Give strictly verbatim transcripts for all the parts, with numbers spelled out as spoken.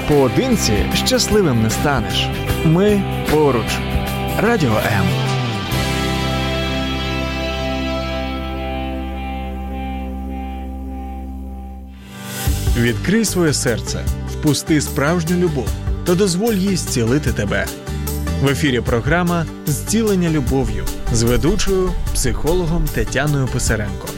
Поодинці щасливим не станеш. Ми поруч. Радіо М. Відкрий своє серце, впусти справжню любов та дозволь їй зцілити тебе. В ефірі програма «Зцілення любов'ю» з ведучою, психологом Тетяною Писаренко.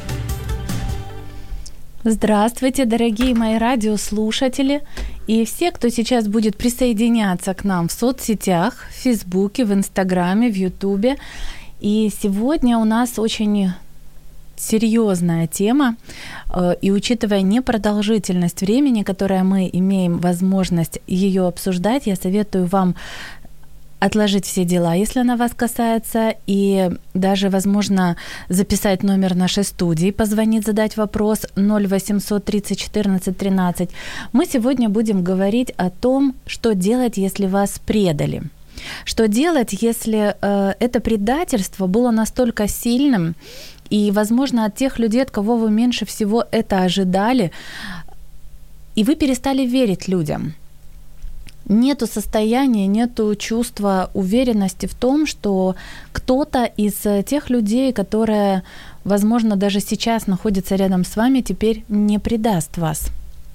Здравствуйте, дорогие мои радиослушатели и все, кто сейчас будет присоединяться к нам в соцсетях, в Фейсбуке, в Инстаграме, в Ютубе. И сегодня у нас очень серьезная тема, и учитывая непродолжительность времени, которое мы имеем возможность ее обсуждать, я советую вам отложить все дела, если она вас касается, и даже, возможно, записать номер нашей студии, позвонить, задать вопрос ноль восемьсот тридцать четырнадцать тринадцать. Мы сегодня будем говорить о том, что делать, если вас предали. Что делать, если э, это предательство было настолько сильным, и, возможно, от тех людей, от кого вы меньше всего это ожидали, и вы перестали верить людям. Нету состояния, нету чувства уверенности в том, что кто-то из тех людей, которые, возможно, даже сейчас находятся рядом с вами, теперь не предаст вас.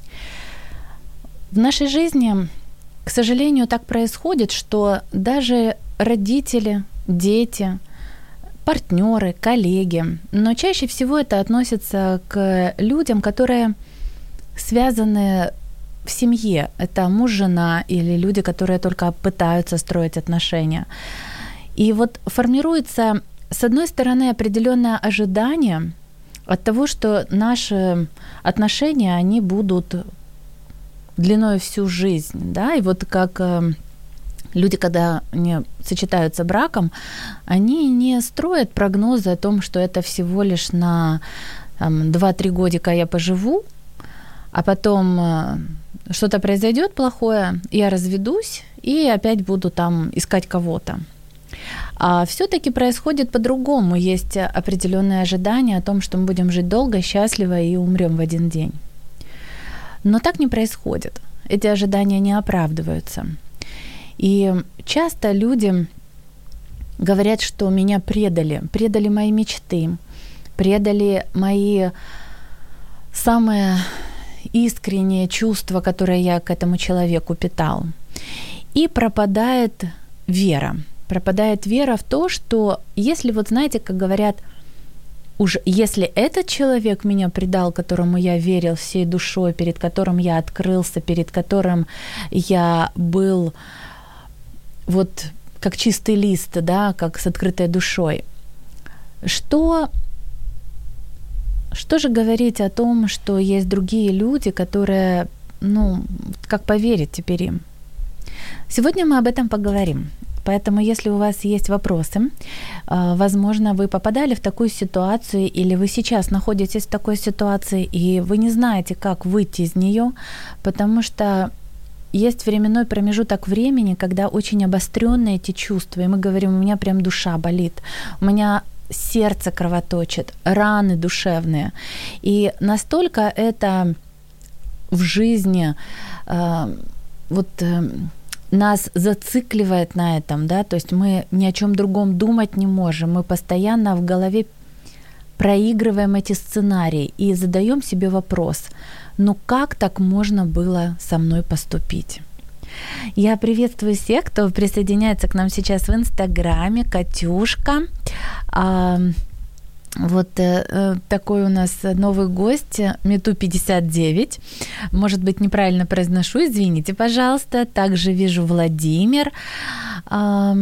В нашей жизни, к сожалению, так происходит, что даже родители, дети, партнеры, коллеги, но чаще всего это относится к людям, которые связаны в семье. Это муж, жена или люди, которые только пытаются строить отношения. И вот формируется, с одной стороны, определенное ожидание от того, что наши отношения, они будут длиной всю жизнь, да, и вот как люди, когда они сочетаются браком, они не строят прогнозы о том, что это всего лишь на там, два-три годика я поживу, а потом что-то произойдет плохое, я разведусь и опять буду там искать кого-то. А всё-таки происходит по-другому. Есть определённые ожидания о том, что мы будем жить долго, счастливо и умрём в один день. Но так не происходит. Эти ожидания не оправдываются. И часто люди говорят, что меня предали, предали мои мечты, предали мои самые искреннее чувство, которое я к этому человеку питал. И пропадает вера. Пропадает вера в то, что если, вот знаете, как говорят, уж если этот человек меня предал, которому я верил всей душой, перед которым я открылся, перед которым я был вот как чистый лист, да, как с открытой душой, что... Что же говорить о том, что есть другие люди, которые, ну, как поверить теперь им? Сегодня мы об этом поговорим. Поэтому, если у вас есть вопросы, возможно, вы попадали в такую ситуацию, или вы сейчас находитесь в такой ситуации, и вы не знаете, как выйти из неё, потому что есть временной промежуток времени, когда очень обострённые эти чувства, и мы говорим, у меня прям душа болит, у меня сердце кровоточит, раны душевные. И настолько это в жизни э, вот э, нас зацикливает на этом, да, то есть мы ни о чём другом думать не можем, мы постоянно в голове проигрываем эти сценарии и задаём себе вопрос, ну как так можно было со мной поступить? Я приветствую всех, кто присоединяется к нам сейчас в Инстаграме. Катюшка. А, вот э, такой у нас новый гость, Мету пятьдесят девять. Может быть, неправильно произношу, извините, пожалуйста. Также вижу Владимир. А,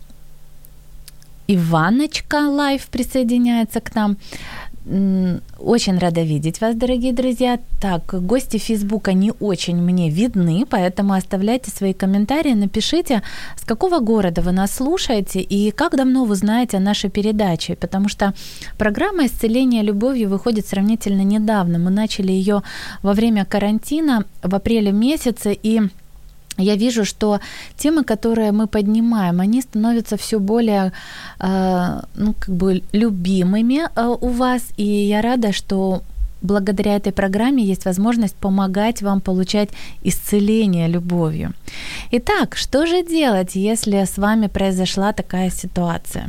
Иваночка Лайв присоединяется к нам. Очень рада видеть вас, дорогие друзья. Так, гости Фейсбука не очень мне видны, поэтому оставляйте свои комментарии, напишите, с какого города вы нас слушаете и как давно вы знаете о нашей передаче, потому что программа «Исцеление любовью» выходит сравнительно недавно. Мы начали её во время карантина в апреле месяце, и я вижу, что темы, которые мы поднимаем, они становятся всё более, э, ну, как бы любимыми э, у вас, и я рада, что благодаря этой программе есть возможность помогать вам получать исцеление любовью. Итак, что же делать, если с вами произошла такая ситуация?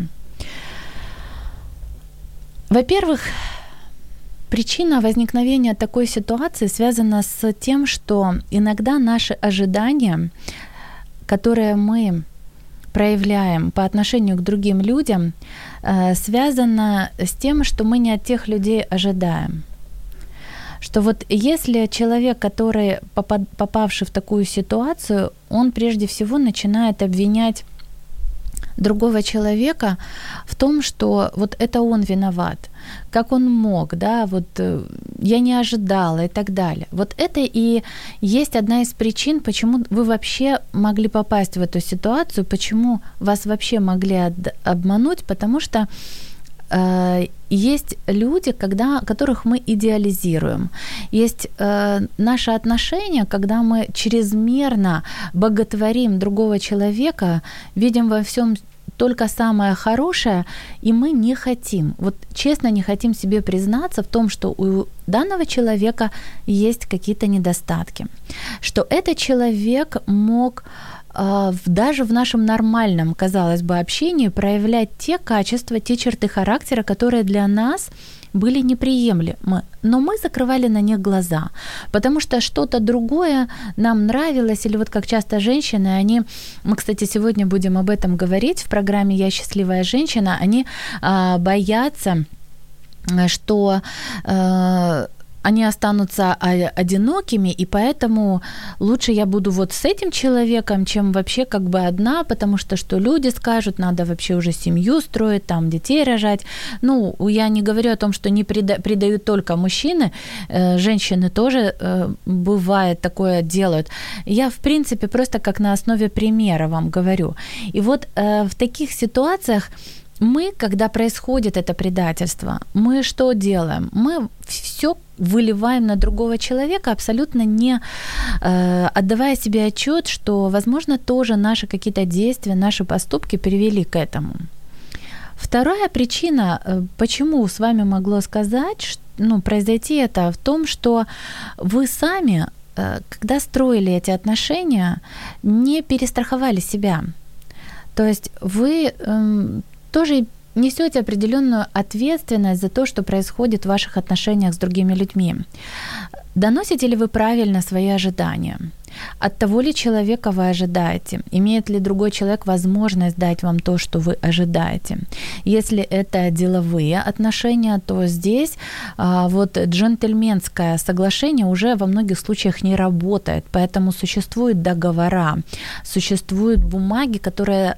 Во-первых, причина возникновения такой ситуации связана с тем, что иногда наши ожидания, которые мы проявляем по отношению к другим людям, связано с тем, что мы не от тех людей ожидаем. Что вот если человек, который, попавший в такую ситуацию, он прежде всего начинает обвинять другого человека в том, что вот это он виноват, как он мог, да, вот я не ожидала и так далее. Вот это и есть одна из причин, почему вы вообще могли попасть в эту ситуацию, почему вас вообще могли обмануть, потому что э, есть люди, когда, которых мы идеализируем. Есть э, наши отношения, когда мы чрезмерно боготворим другого человека, видим во всем только самое хорошее, и мы не хотим, вот честно не хотим себе признаться в том, что у данного человека есть какие-то недостатки, что этот человек мог э, даже в нашем нормальном, казалось бы, общении проявлять те качества, те черты характера, которые для нас были неприемлемы, но мы закрывали на них глаза, потому что что-то другое нам нравилось, или вот как часто женщины, они, мы, кстати, сегодня будем об этом говорить в программе «Я счастливая женщина», они а, боятся, что а, они останутся одинокими, и поэтому лучше я буду вот с этим человеком, чем вообще как бы одна, потому что что люди скажут, надо вообще уже семью строить, там детей рожать. Ну, я не говорю о том, что не преда- предают только мужчины, э, женщины тоже э, бывает такое делают. Я, в принципе, просто как на основе примера вам говорю. И вот э, в таких ситуациях мы, когда происходит это предательство, мы что делаем? Мы все выливаем на другого человека, абсолютно не э, отдавая себе отчет, что, возможно, тоже наши какие-то действия, наши поступки привели к этому. Вторая причина, почему с вами могло сказать, ну, произойти это, в том, что вы сами, э, когда строили эти отношения, не перестраховали себя. То есть вы э, тоже несете определенную ответственность за то, что происходит в ваших отношениях с другими людьми. Доносите ли вы правильно свои ожидания? От того ли человека вы ожидаете? Имеет ли другой человек возможность дать вам то, что вы ожидаете? Если это деловые отношения, то здесь а, вот джентльменское соглашение уже во многих случаях не работает, поэтому существуют договора, существуют бумаги, которые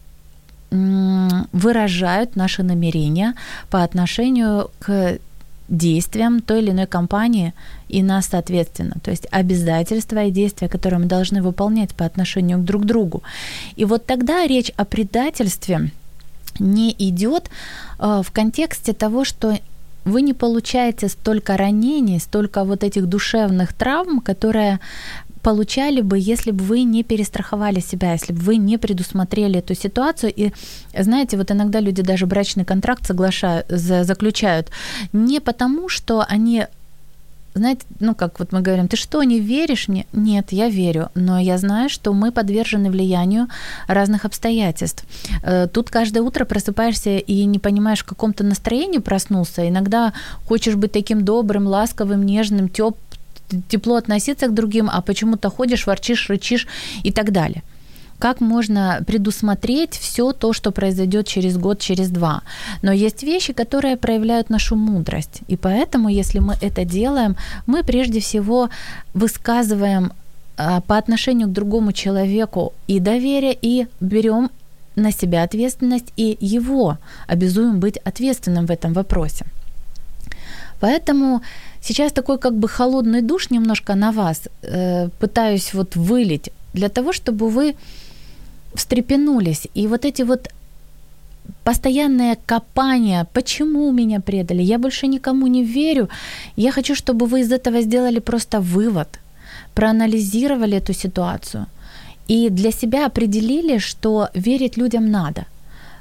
выражают наши намерения по отношению к действиям той или иной компании и нас соответственно. То есть обязательства и действия, которые мы должны выполнять по отношению друг к другу. И вот тогда речь о предательстве не идет в контексте того, что вы не получаете столько ранений, столько вот этих душевных травм, которые получали бы, если бы вы не перестраховали себя, если бы вы не предусмотрели эту ситуацию. И знаете, вот иногда люди даже брачный контракт соглашают, заключают не потому, что они, знаете, ну как вот мы говорим, ты что, не веришь мне? Нет, я верю, но я знаю, что мы подвержены влиянию разных обстоятельств. Тут каждое утро просыпаешься и не понимаешь, в каком-то настроении проснулся. Иногда хочешь быть таким добрым, ласковым, нежным, теплым, тепло относиться к другим, а почему-то ходишь, ворчишь, рычишь и так далее. Как можно предусмотреть все то, что произойдет через год, через два? Но есть вещи, которые проявляют нашу мудрость. И поэтому, если мы это делаем, мы прежде всего высказываем по отношению к другому человеку и доверие, и берем на себя ответственность, и его обязуем быть ответственным в этом вопросе. Поэтому сейчас такой как бы холодный душ немножко на вас э, пытаюсь вот вылить для того, чтобы вы встрепенулись. И вот эти вот постоянное копание, почему меня предали, я больше никому не верю, я хочу, чтобы вы из этого сделали просто вывод, проанализировали эту ситуацию и для себя определили, что верить людям надо.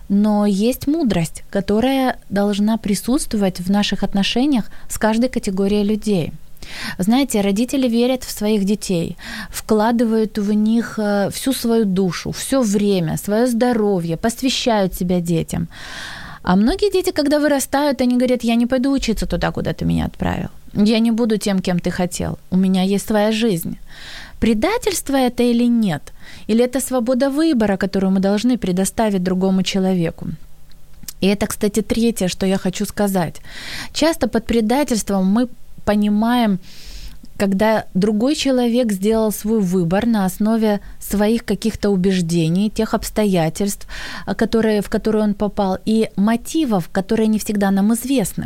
но есть мудрость, которая должна присутствовать в наших отношениях с каждой категорией людей. Знаете, родители верят в своих детей, вкладывают в них всю свою душу, все время, свое здоровье, посвящают себя детям. А многие дети, когда вырастают, они говорят: я не пойду учиться туда, куда ты меня отправил. Я не буду тем, кем ты хотел. У меня есть своя жизнь. Предательство это или нет? Или это свобода выбора, которую мы должны предоставить другому человеку? И это, кстати, третье, что я хочу сказать. Часто под предательством мы понимаем, когда другой человек сделал свой выбор на основе своих каких-то убеждений, тех обстоятельств, которые, в которые он попал, и мотивов, которые не всегда нам известны.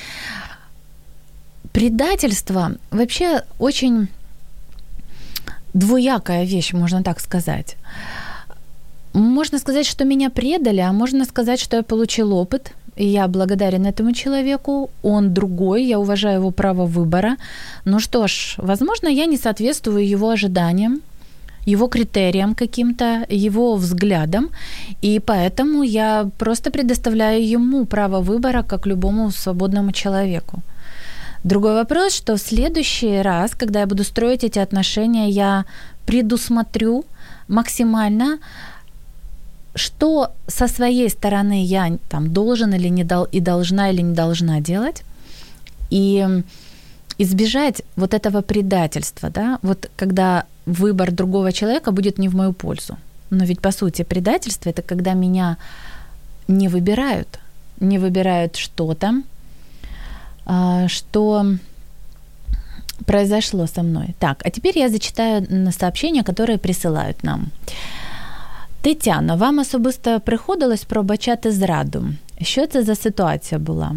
Предательство вообще очень двоякая вещь, можно так сказать. Можно сказать, что меня предали, а можно сказать, что я получил опыт, и я благодарен этому человеку, он другой, я уважаю его право выбора. Ну что ж, возможно, я не соответствую его ожиданиям, его критериям каким-то, его взглядам, и поэтому я просто предоставляю ему право выбора, как любому свободному человеку. Другой вопрос, что в следующий раз, когда я буду строить эти отношения, я предусмотрю максимально, что со своей стороны я там должен или не дол- и должна или не должна делать, и избежать вот этого предательства, да, вот когда выбор другого человека будет не в мою пользу. Но ведь по сути предательство – это когда меня не выбирают, не выбирают что-то, что произошло со мной. Так, а теперь я зачитаю сообщения, которые присылают нам. Тетяно, вам особисто приходилось пробачати зраду? Що це за ситуація була?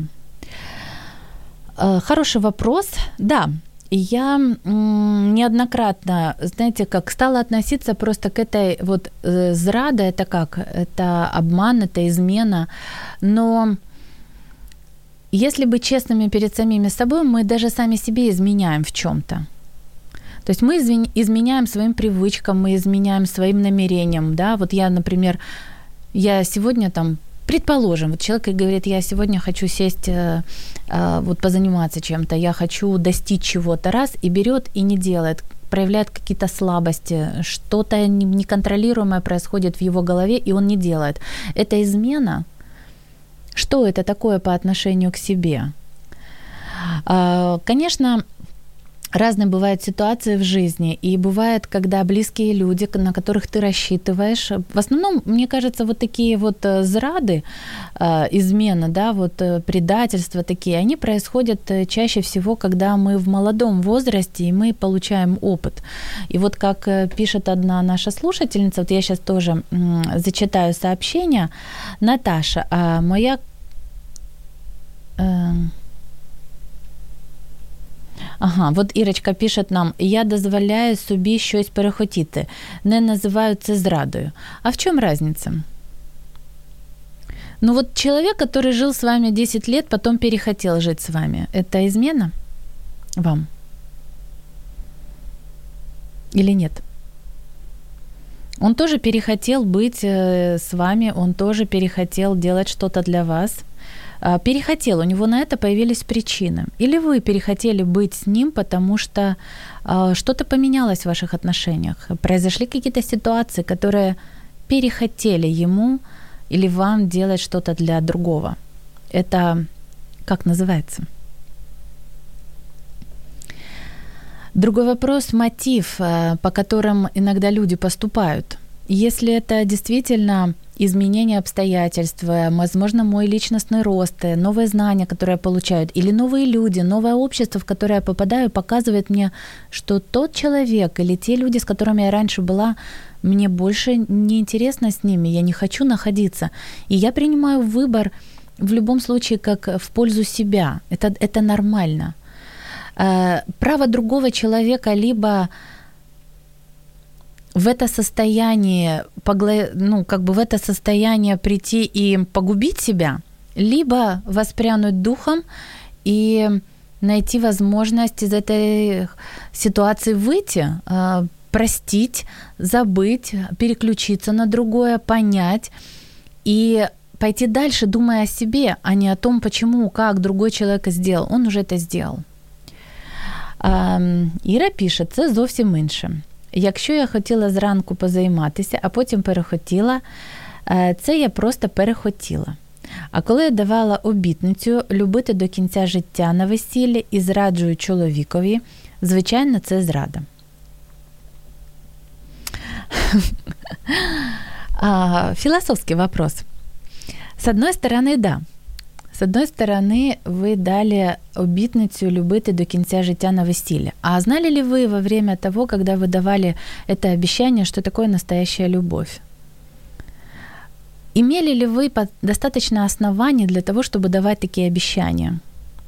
Хороший вопрос. Да, я м, неоднократно, знаете, как стала относиться просто к этой вот э, зрада, это как? Это обман, это измена. Но если быть честными перед самими собой, мы даже сами себе изменяем в чём-то. То есть мы изменяем своим привычкам, мы изменяем своим намерениям, да, вот я, например, я сегодня там, предположим, вот человек говорит, я сегодня хочу сесть, вот позаниматься чем-то, я хочу достичь чего-то, раз, и берет и не делает, проявляет какие-то слабости, что-то неконтролируемое происходит в его голове, и он не делает. Это измена. Что это такое по отношению к себе? Конечно, разные бывают ситуации в жизни, и бывает, когда близкие люди, на которых ты рассчитываешь, в основном, мне кажется, вот такие вот зрады, измена, да, вот предательства такие, они происходят чаще всего, когда мы в молодом возрасте, и мы получаем опыт. И вот как пишет одна наша слушательница, вот я сейчас тоже зачитаю сообщение. Наташа, моя... Ага, вот Ірочка пише нам, я дозволяю собі щось перехотіти, не називаю це зрадою. А в чому різниця? Ну вот человек, который жил с вами десять лет, потом перехотел жить с вами, это измена вам? Или нет? Он тоже перехотел быть с вами, он тоже перехотел делать что-то для вас. Перехотел, у него на это появились причины. Или вы перехотели быть с ним, потому что э, что-то поменялось в ваших отношениях. Произошли какие-то ситуации, которые перехотели ему или вам делать что-то для другого. Это как называется? Другой вопрос – мотив, э, по которым иногда люди поступают. Если это действительно изменение обстоятельств, возможно, мой личностный рост, новые знания, которые я получаю, или новые люди, новое общество, в которое я попадаю, показывает мне, что тот человек или те люди, с которыми я раньше была, мне больше не интересно с ними, я не хочу находиться. И я принимаю выбор в любом случае как в пользу себя. Это, это нормально. Право другого человека либо в это состояние, ну, как бы в это состояние прийти и погубить себя, либо воспрянуть духом и найти возможность из этой ситуации выйти, простить, забыть, переключиться на другое, понять и пойти дальше, думая о себе, а не о том, почему, как другой человек сделал. Он уже это сделал. Іра пише, це зовсім інше. Якщо я хотіла зранку позайматися, а потім перехотіла, це я просто перехотіла. А коли я давала обітницю любити до кінця життя на весіллі і зраджую чоловікові, звичайно, це зрада. Философский вопрос. С одной стороны, да. С одной стороны, вы дали обітницю любити до кінця життя на весіллі. А знали ли вы во время того, когда вы давали это обещание, что такое настоящая любовь? Имели ли вы достаточно оснований для того, чтобы давать такие обещания?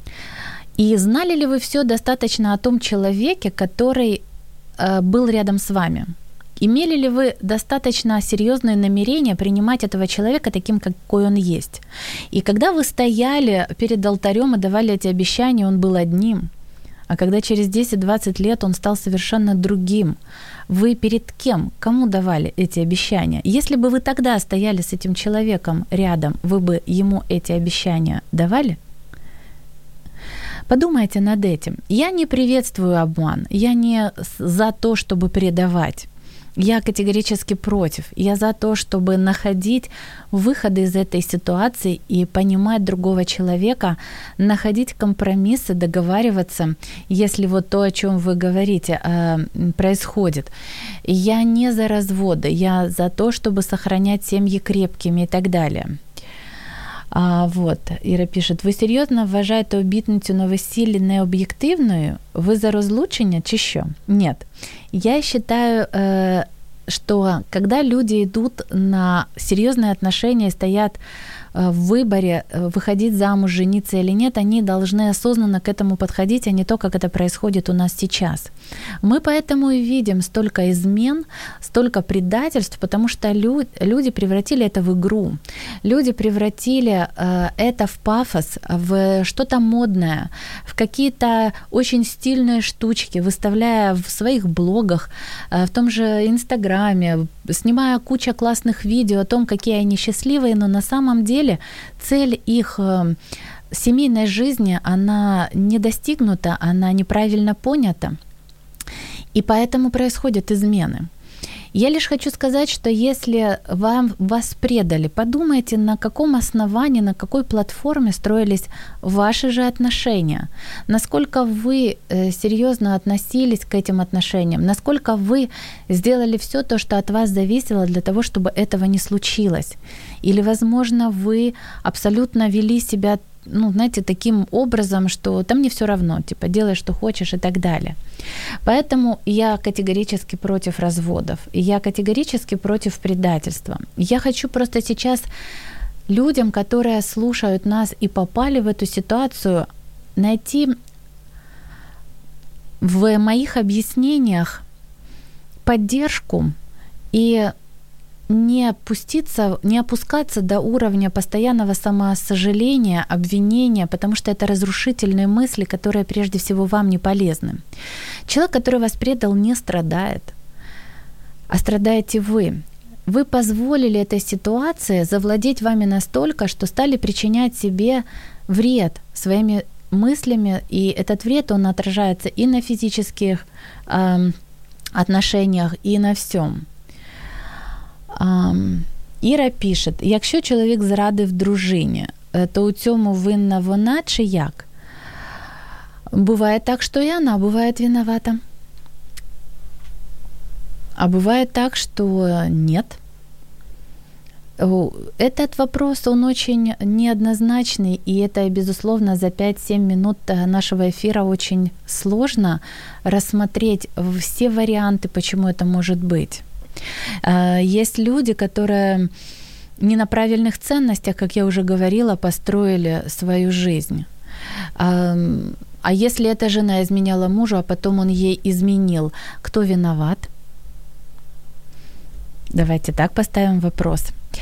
И знали ли вы все достаточно о том человеке, который э, был рядом с вами? Имели ли вы достаточно серьезные намерения принимать этого человека таким, какой он есть? И когда вы стояли перед алтарем и давали эти обещания, он был одним. А когда через десять-двадцать лет он стал совершенно другим, вы перед кем, кому давали эти обещания? Если бы вы тогда стояли с этим человеком рядом, вы бы ему эти обещания давали? Подумайте над этим. Я не приветствую обман, я не за то, чтобы предавать. Я категорически против. Я за то, чтобы находить выходы из этой ситуации и понимать другого человека, находить компромиссы, договариваться, если вот то, о чем вы говорите, происходит. Я не за разводы, я за то, чтобы сохранять семьи крепкими и так далее. А, вот, Іра пише, ви серйозно вважаєте обітницю на весіллі необ'єктивною? Ви за розлучення чи що? Нет. Я считаю, э, что когда люди идут на серьезные отношения и стоят в выборе, выходить замуж, жениться или нет, они должны осознанно к этому подходить, а не то, как это происходит у нас сейчас. Мы поэтому и видим столько измен, столько предательств, потому что люди превратили это в игру. Люди превратили это в пафос, в что-то модное, в какие-то очень стильные штучки, выставляя в своих блогах, в том же Инстаграме, снимая кучу классных видео о том, какие они счастливые, но на самом деле цель их семейной жизни, она не достигнута, она неправильно понята, и поэтому происходят измены. Я лишь хочу сказать, что если вам, вас предали, подумайте, на каком основании, на какой платформе строились ваши же отношения, насколько вы серьезно относились к этим отношениям, насколько вы сделали все то, что от вас зависело для того, чтобы этого не случилось. Или, возможно, вы абсолютно вели себя, ну, знаете, таким образом, что там мне всё равно, типа, делай, что хочешь и так далее. Поэтому я категорически против разводов, и я категорически против предательства. Я хочу просто сейчас людям, которые слушают нас и попали в эту ситуацию, найти в моих объяснениях поддержку и не опуститься, не опускаться до уровня постоянного самосожаления, обвинения, потому что это разрушительные мысли, которые прежде всего вам не полезны. Человек, который вас предал, не страдает, а страдаете вы. Вы позволили этой ситуации завладеть вами настолько, что стали причинять себе вред своими мыслями, и этот вред, он отражается и на физических э, отношениях, и на всем. Іра пише, якщо чоловік зрадив дружині, то у цьому винна вона чи як? Буває так, що і вона буває виновата. А бывает так, что нет. Этот вопрос, он очень неоднозначный, и это, безусловно, за пять-семь минут нашего эфира очень сложно рассмотреть все варианты, почему это может быть. Есть люди, которые не на правильных ценностях, как я уже говорила, построили свою жизнь. А если эта жена изменяла мужу, а потом он ей изменил, кто виноват? Давайте так поставим вопрос.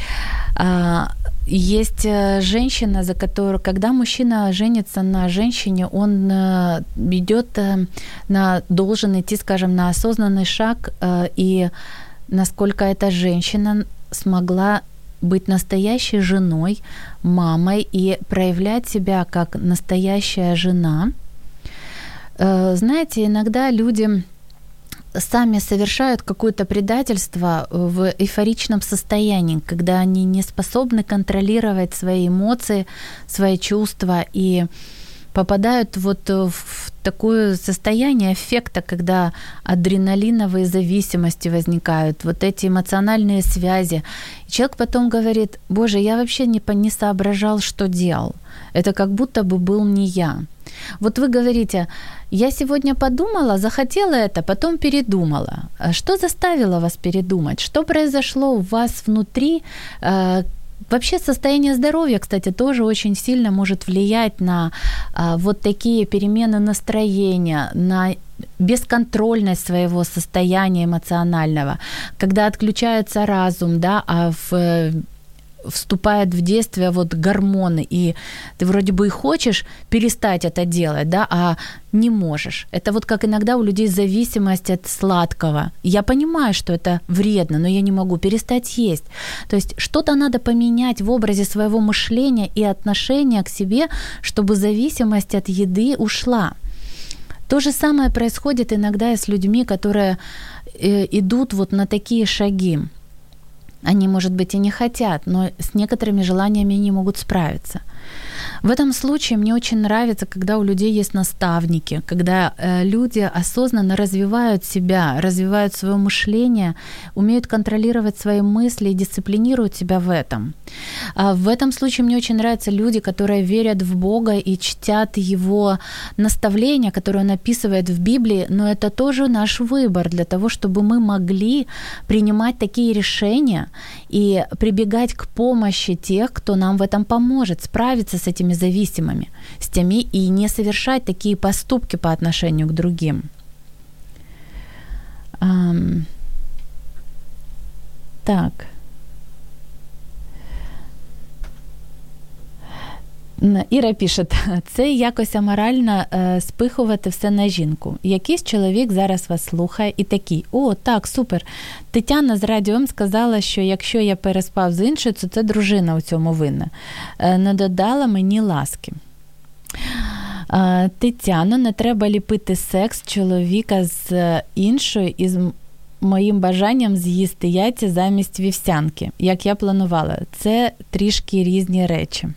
Есть женщина, за которую, когда мужчина женится на женщине, он идет на, должен идти, скажем, на осознанный шаг, и насколько эта женщина смогла быть настоящей женой, мамой и проявлять себя как настоящая жена. Знаете, иногда люди сами совершают какое-то предательство в эйфоричном состоянии, когда они не способны контролировать свои эмоции, свои чувства и попадают вот в такое состояние аффекта, когда адреналиновые зависимости возникают, вот эти эмоциональные связи. И человек потом говорит: «Боже, я вообще не, не соображал, что делал. Это как будто бы был не я». Вот вы говорите: я сегодня подумала, захотела это, потом передумала. Что заставило вас передумать? Что произошло у вас внутри? Вообще состояние здоровья, кстати, тоже очень сильно может влиять на а, вот такие перемены настроения, на бесконтрольность своего состояния эмоционального, когда отключается разум, да, а в вступает в действие вот гормоны, и ты вроде бы и хочешь перестать это делать, да, а не можешь. Это вот как иногда у людей зависимость от сладкого. Я понимаю, что это вредно, но я не могу перестать есть. То есть что-то надо поменять в образе своего мышления и отношения к себе, чтобы зависимость от еды ушла. То же самое происходит иногда и с людьми, которые э, идут вот на такие шаги. Они, может быть, и не хотят, но с некоторыми желаниями не могут справиться. В этом случае мне очень нравится, когда у людей есть наставники, когда э, люди осознанно развивают себя, развивают свое мышление, умеют контролировать свои мысли и дисциплинируют себя в этом. А в этом случае мне очень нравятся люди, которые верят в Бога и чтят Его наставления, которые Он описывает в Библии, но это тоже наш выбор для того, чтобы мы могли принимать такие решения и прибегать к помощи тех, кто нам в этом поможет, справиться с этими зависимыми, с теми и не совершать такие поступки по отношению к другим. Um, так. Іра пише: це якось аморально е, спихувати все на жінку. Якийсь чоловік зараз вас слухає і такий: о, так, супер. Тетяна з Радіо М сказала, що якщо я переспав з іншою, то це дружина у цьому винна. Е, не додала мені ласки. Е, Тетяно, не треба ліпити секс чоловіка з іншою із моїм бажанням з'їсти яйця замість вівсянки, як я планувала. Це трішки різні речі.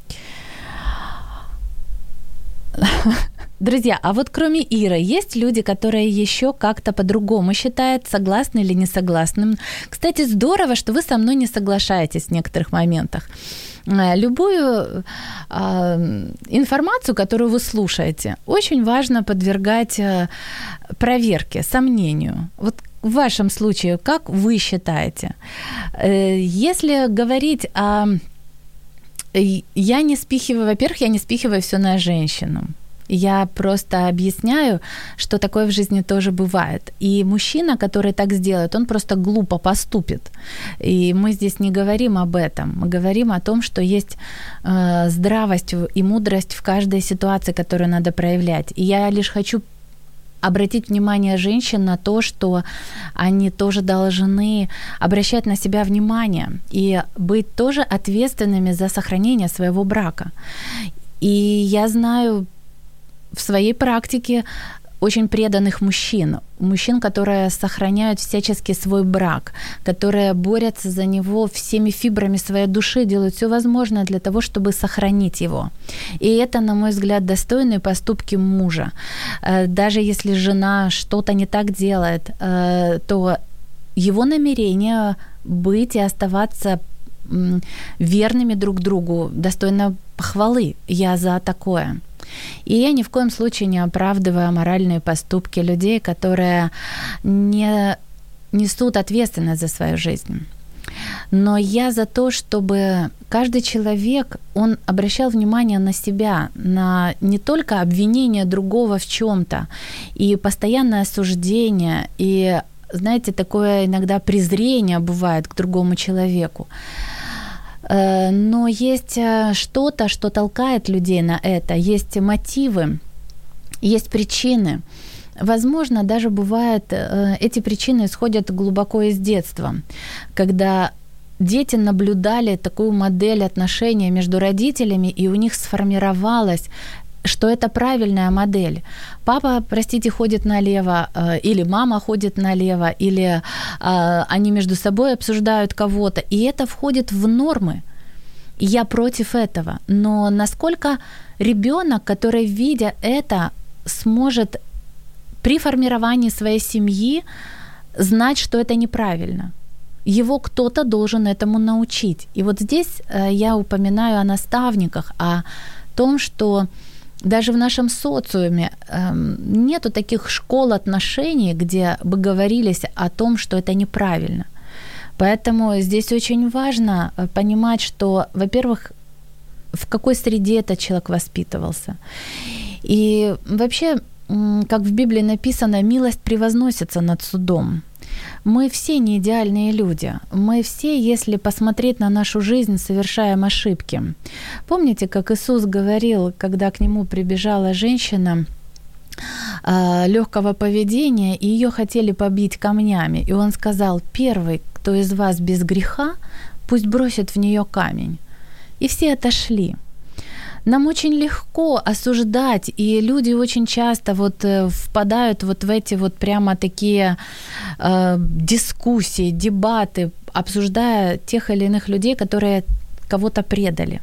Друзья, а вот кроме Иры, есть люди, которые еще как-то по-другому считают, согласны или не согласны? Кстати, здорово, что вы со мной не соглашаетесь в некоторых моментах. Любую э, информацию, которую вы слушаете, очень важно подвергать э, проверке, сомнению. Вот в вашем случае, как вы считаете? Э, если говорить о... Я не спихиваю, во-первых, я не спихиваю все на женщину. Я просто объясняю, что такое в жизни тоже бывает. И мужчина, который так сделает, он просто глупо поступит. И мы здесь не говорим об этом. Мы говорим о том, что есть э, здравость и мудрость в каждой ситуации, которую надо проявлять. И я лишь хочу обратить внимание женщин на то, что они тоже должны обращать на себя внимание и быть тоже ответственными за сохранение своего брака. И я знаю в своей практике очень преданных мужчин, мужчин, которые сохраняют всячески свой брак, которые борются за него всеми фибрами своей души, делают все возможное для того, чтобы сохранить его. И это, на мой взгляд, достойные поступки мужа. Даже если жена что-то не так делает, то его намерение быть и оставаться верными друг другу достойно похвалы. Я за такое. И я ни в коем случае не оправдываю аморальные поступки людей, которые не несут ответственность за свою жизнь. Но я за то, чтобы каждый человек, он обращал внимание на себя, на не только обвинение другого в чём-то, и постоянное осуждение, и, знаете, такое иногда презрение бывает к другому человеку. Но есть что-то, что толкает людей на это, есть мотивы, есть причины. Возможно, даже бывает, эти причины исходят глубоко из детства, когда дети наблюдали такую модель отношений между родителями, и у них сформировалось, что это правильная модель. Папа, простите, ходит налево, или мама ходит налево, или они между собой обсуждают кого-то, и это входит в нормы. Я против этого. Но насколько ребенок, который, видя это, сможет при формировании своей семьи знать, что это неправильно? Его кто-то должен этому научить. И вот здесь я упоминаю о наставниках, о том, что даже в нашем социуме нету таких школ отношений, где бы говорились о том, что это неправильно. Поэтому здесь очень важно понимать, что, во-первых, в какой среде этот человек воспитывался. И вообще, как в Библии написано, милость превозносится над судом. Мы все не идеальные люди. Мы все, если посмотреть на нашу жизнь, совершаем ошибки. Помните, как Иисус говорил, когда к нему прибежала женщина э, легкого поведения, и ее хотели побить камнями. И он сказал: первый, кто из вас без греха, пусть бросит в нее камень. И все отошли. Нам очень легко осуждать, и люди очень часто вот впадают вот в эти вот прямо такие э, дискуссии, дебаты, обсуждая тех или иных людей, которые кого-то предали.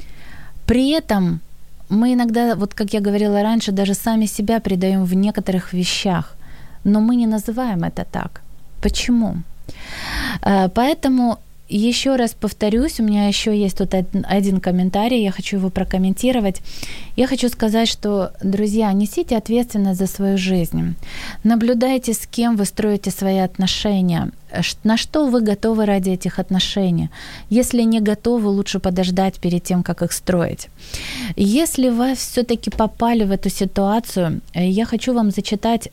При этом мы иногда, вот как я говорила раньше, даже сами себя предаем в некоторых вещах, но мы не называем это так. Почему? Э, поэтому... Еще раз повторюсь, у меня еще есть тут один комментарий, я хочу его прокомментировать. Я хочу сказать, что, друзья, несите ответственность за свою жизнь. Наблюдайте, с кем вы строите свои отношения, на что вы готовы ради этих отношений. Если не готовы, лучше подождать перед тем, как их строить. Если вы все-таки попали в эту ситуацию, я хочу вам зачитать...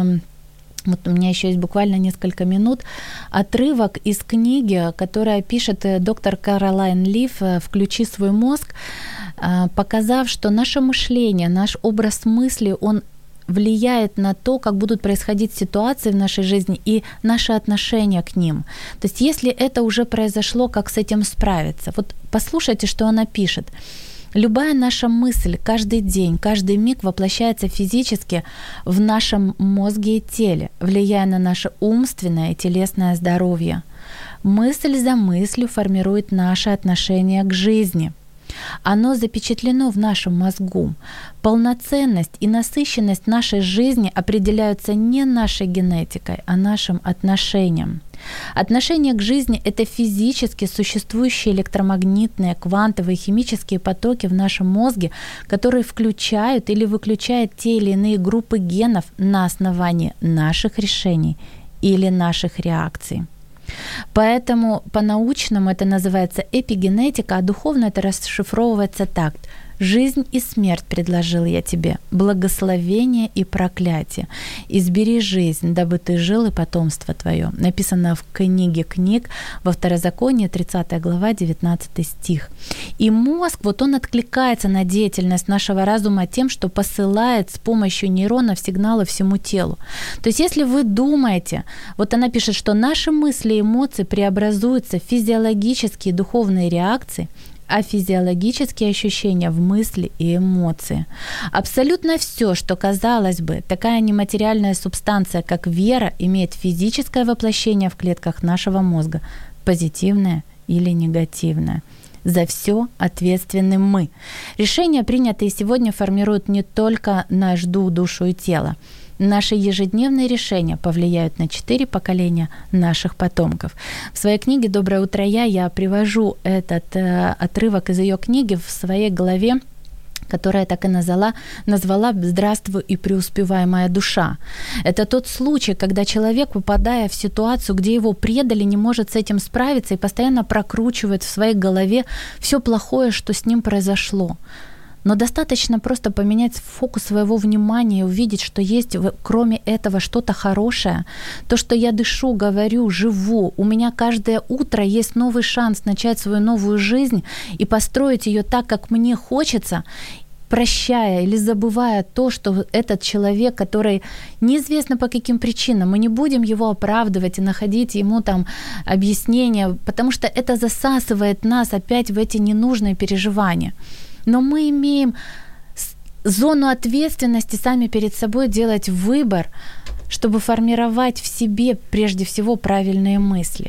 Вот у меня еще есть буквально несколько минут. Отрывок из книги, которая пишет доктор Каролайн Лив «Включи свой мозг», показав, что наше мышление, наш образ мысли, он влияет на то, как будут происходить ситуации в нашей жизни и наши отношения к ним. То есть если это уже произошло, как с этим справиться? Вот послушайте, что она пишет. Любая наша мысль каждый день, каждый миг воплощается физически в нашем мозге и теле, влияя на наше умственное и телесное здоровье. Мысль за мыслью формирует наше отношение к жизни. Оно запечатлено в нашем мозгу. Полноценность и насыщенность нашей жизни определяются не нашей генетикой, а нашим отношением. Отношение к жизни – это физически существующие электромагнитные, квантовые, химические потоки в нашем мозге, которые включают или выключают те или иные группы генов на основании наших решений или наших реакций. Поэтому по-научному это называется эпигенетика, а духовно это расшифровывается так. «Жизнь и смерть предложил я тебе, благословение и проклятие. Избери жизнь, дабы ты жил и потомство твое». Написано в книге книг во Второзаконии, тридцатая глава, девятнадцатый стих. И мозг, вот он откликается на деятельность нашего разума тем, что посылает с помощью нейронов сигналы всему телу. То есть если вы думаете, вот она пишет, что наши мысли и эмоции преобразуются в физиологические и духовные реакции, а физиологические ощущения в мысли и эмоции. Абсолютно все, что, казалось бы, такая нематериальная субстанция, как вера, имеет физическое воплощение в клетках нашего мозга, позитивное или негативное. За все ответственны мы. Решения, принятые сегодня, формируют не только наш дух, душу и тело. Наши ежедневные решения повлияют на четыре поколения наших потомков. В своей книге «Доброе утро, я» я привожу этот э, отрывок из ее книги в своей главе, которая так и назвала, назвала «Здравствуй и преуспевай, моя душа». Это тот случай, когда человек, попадая в ситуацию, где его предали, не может с этим справиться и постоянно прокручивает в своей голове все плохое, что с ним произошло. Но достаточно просто поменять фокус своего внимания и увидеть, что есть кроме этого что-то хорошее. То, что я дышу, говорю, живу. У меня каждое утро есть новый шанс начать свою новую жизнь и построить ее так, как мне хочется. прощая или забывая то, что этот человек, который неизвестно по каким причинам, мы не будем его оправдывать и находить ему там объяснения, потому что это засасывает нас опять в эти ненужные переживания. Но мы имеем зону ответственности сами перед собой делать выбор, чтобы формировать в себе прежде всего правильные мысли.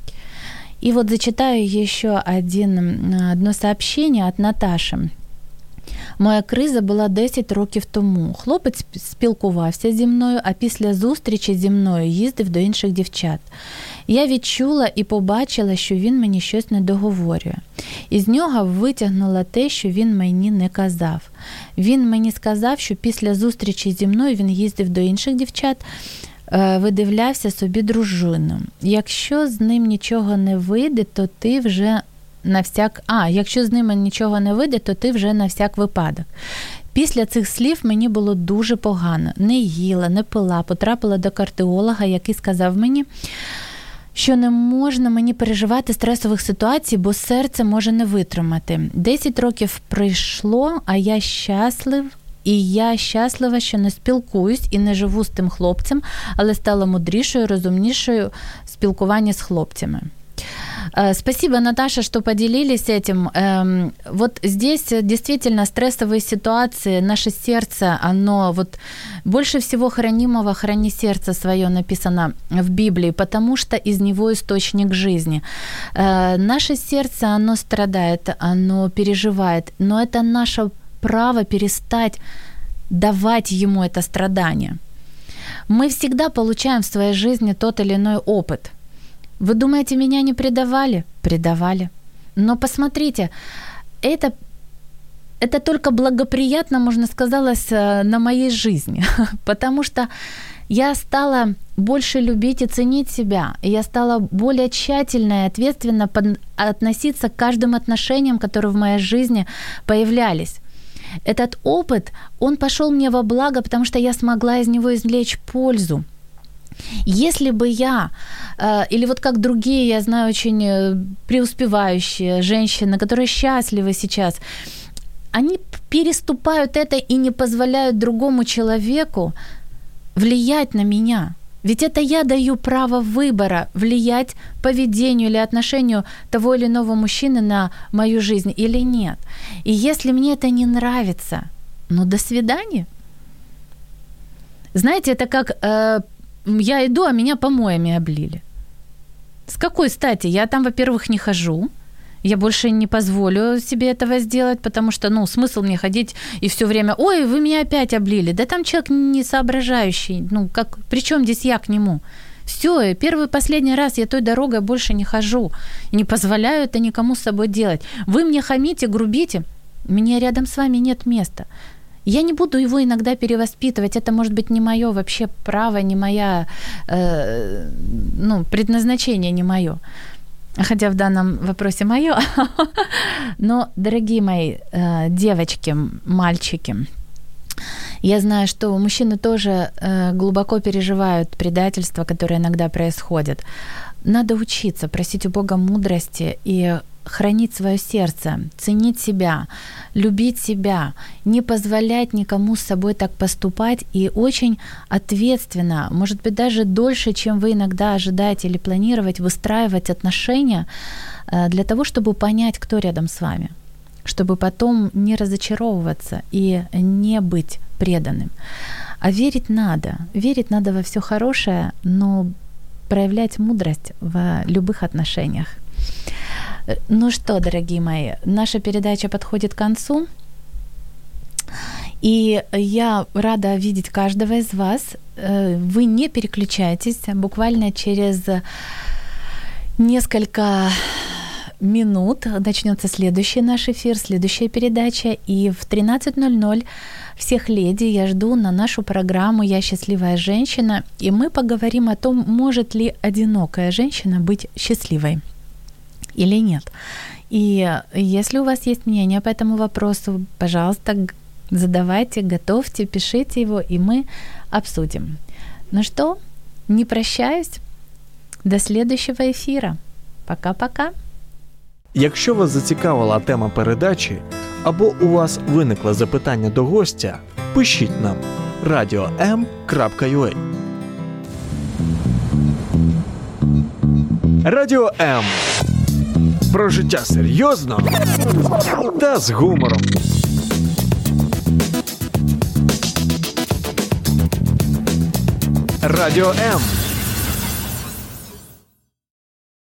И вот зачитаю еще один, одно сообщение от Наташи. Моя криза була десять років тому. Хлопець спілкувався зі мною, а після зустрічі зі мною їздив до інших дівчат. Я відчула і побачила, що він мені щось не договорює. Із нього витягнула те, що він мені не казав. Він мені сказав, що після зустрічі зі мною він їздив до інших дівчат, видивлявся собі дружину. Якщо з ним нічого не вийде, то ти вже на всяк... А, якщо з ними нічого не вийде, то ти вже на всяк випадок. Після цих слів мені було дуже погано. Не їла, не пила, потрапила до кардіолога, який сказав мені, що не можна мені переживати стресових ситуацій, бо серце може не витримати. Десять років пройшло, а я щаслив, і я щаслива, що не спілкуюсь і не живу з тим хлопцем, але стала мудрішою, розумнішою в спілкуванні з хлопцями. Спасибо, Наташа, что поделились этим. Вот здесь действительно стрессовые ситуации, наше сердце, оно вот больше всего хранимого храни сердце свое написано в Библии, потому что из него источник жизни. Наше сердце, оно страдает, оно переживает, но это наше право перестать давать ему это страдание. Мы всегда получаем в своей жизни тот или иной опыт. Вы думаете, меня не предавали? Предавали. Но посмотрите, это, это только благоприятно, можно сказать, на моей жизни, потому что я стала больше любить и ценить себя, и я стала более тщательно и ответственно относиться к каждым отношениям, которые в моей жизни появлялись. Этот опыт, он пошел мне во благо, потому что я смогла из него извлечь пользу. Если бы я, или вот как другие, я знаю, очень преуспевающие женщины, которые счастливы сейчас, они переступают это и не позволяют другому человеку влиять на меня. Ведь это я даю право выбора влиять поведению или отношению того или иного мужчины на мою жизнь или нет. И если мне это не нравится, ну до свидания. Знаете, это как... Э, я иду, а меня помоями облили. С какой стати? Я там, во-первых, не хожу. Я больше не позволю себе этого сделать, потому что, ну, смысл мне ходить и всё время, ой, вы меня опять облили. Да там человек не соображающий. Ну, как, при чём здесь я к нему? Всё, первый, последний раз я той дорогой больше не хожу. Не позволяю это никому с собой делать. Вы мне хамите, грубите, мне рядом с вами нет места. Я не буду его иногда перевоспитывать, это может быть не моё вообще право, не моя, э, ну, предназначение не моё. Хотя в данном вопросе моё. Но, дорогие мои э, девочки, мальчики, я знаю, что мужчины тоже э, глубоко переживают предательства, которые иногда происходят. Надо учиться, просить у Бога мудрости и хранить своё сердце, ценить себя, любить себя, не позволять никому с собой так поступать и очень ответственно, может быть, даже дольше, чем вы иногда ожидаете или планировать, выстраивать отношения для того, чтобы понять, кто рядом с вами, чтобы потом не разочаровываться и не быть преданным. А верить надо, верить надо во всё хорошее, но проявлять мудрость в любых отношениях. Ну что, дорогие мои, наша передача подходит к концу, и я рада видеть каждого из вас. Вы не переключайтесь, буквально через несколько минут начнется следующий наш эфир, следующая передача, и в тринадцать ноль ноль всех леди я жду на нашу программу «Я счастливая женщина», и мы поговорим о том, может ли одинокая женщина быть счастливой или нет. И если у вас есть мнение по этому вопросу, пожалуйста, задавайте, готовьте, пишите его, и мы обсудим. Ну что, не прощаюсь. До следующего эфира. Пока-пока. Якщо вас зацікавила тема передачі, або у вас виникло запитання до гостя, пишіть нам радіо ем крапка ю а. Радіо М. Про життя серйозно та з гумором. Радіо М.